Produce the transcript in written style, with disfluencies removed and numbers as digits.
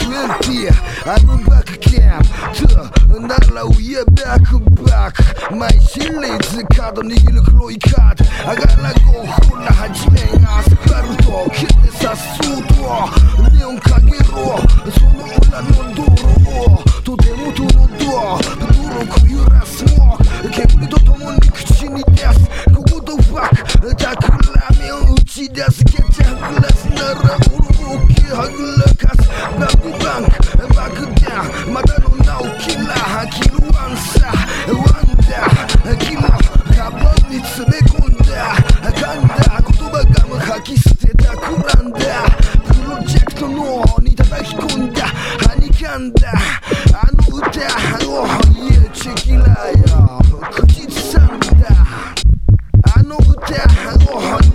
20 I'm back again 또 날아오예 back 마이 실리즈 카드 니기를 클로이 카드 아가라고 홀라 하지네 아스파르도 키네사 수도 네온카게로 손을 올라 논도로 또 데모도 논도 도로 구유라 스모크 개구리도 도모니 그치니 데스 그거도 박 다클라면 우치 데스 개짜 글라스 나라 우르르키 하글라카스 나부방 마그다 마다노 나오킬라 하키루 왕사 왕다 길로 가버니츠 메콘다 간다 고도바감을 하키스테다 쿠란다 프로젝트 노니 다다히콘다 하니 간다 아노우다 오예 체킬라야 그짓 산다 아노우다 오